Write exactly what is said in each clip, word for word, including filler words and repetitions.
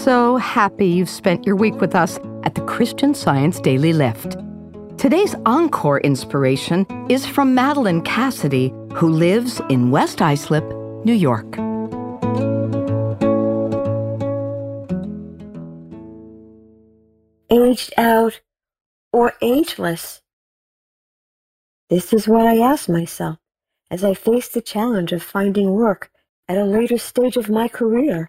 so happy you've spent your week with us at the Christian Science Daily Lift. Today's encore inspiration is from Madeline Cassidy, who lives in West Islip, New York. Aged out or ageless? This is what I asked myself as I faced the challenge of finding work at a later stage of my career.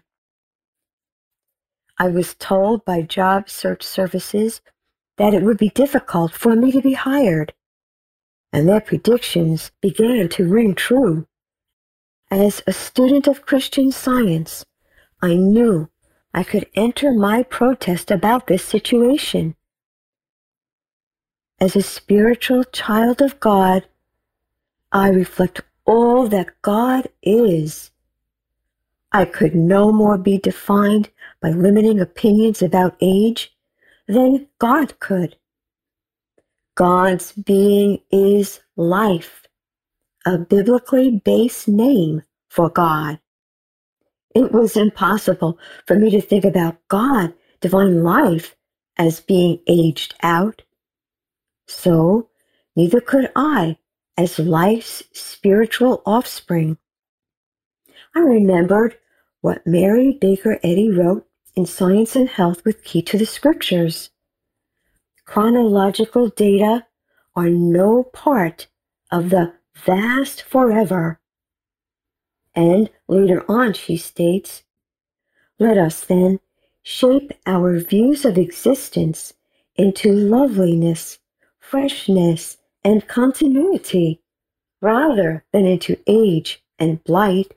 I was told by job search services that it would be difficult for me to be hired, and their predictions began to ring true. As a student of Christian Science, I knew I could enter my protest about this situation. As a spiritual child of God, I reflect all that God is. I could no more be defined by limiting opinions about age than God could. God's being is life, a biblically based name for God. It was impossible for me to think about God, divine life, as being aged out. So, neither could I as life's spiritual offspring. I remembered what Mary Baker Eddy wrote in Science and Health with Key to the Scriptures. Chronological data are no part of the vast forever. And later on she states, let us then shape our views of existence into loveliness, freshness, and continuity, rather than into age and blight.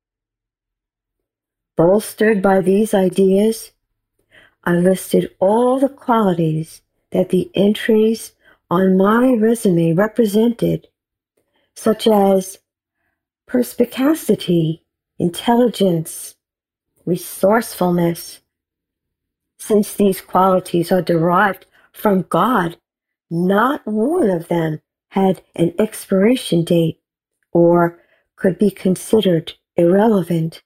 Bolstered by these ideas, I listed all the qualities that the entries on my resume represented, such as perspicacity, intelligence, resourcefulness. Since these qualities are derived from God, not one of them had an expiration date or could be considered irrelevant.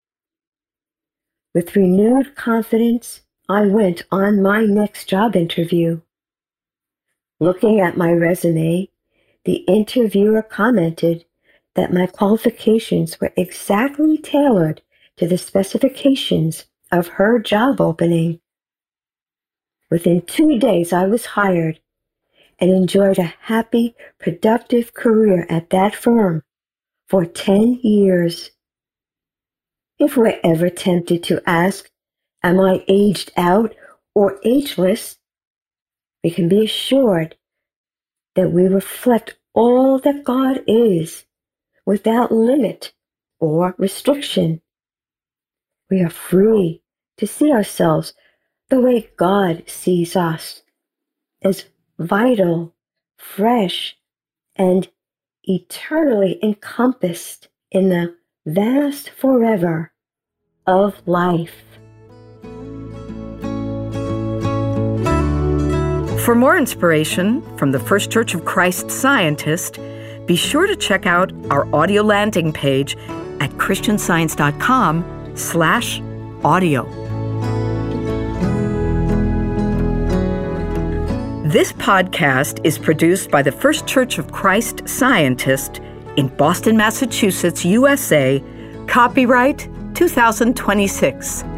With renewed confidence, I went on my next job interview. Looking at my resume, the interviewer commented that my qualifications were exactly tailored to the specifications of her job opening. Within two days, I was hired and enjoyed a happy, productive career at that firm for ten years. If we're ever tempted to ask, am I aged out or ageless, we can be assured that we reflect all that God is without limit or restriction. We are free to see ourselves the way God sees us, as vital, fresh, and eternally encompassed in the vast forever of life. For more inspiration from the First Church of Christ Scientist, be sure to check out our audio landing page at christianscience.com slash audio. This podcast is produced by the First Church of Christ Scientist in Boston, Massachusetts, U S A. Copyright two thousand twenty-six.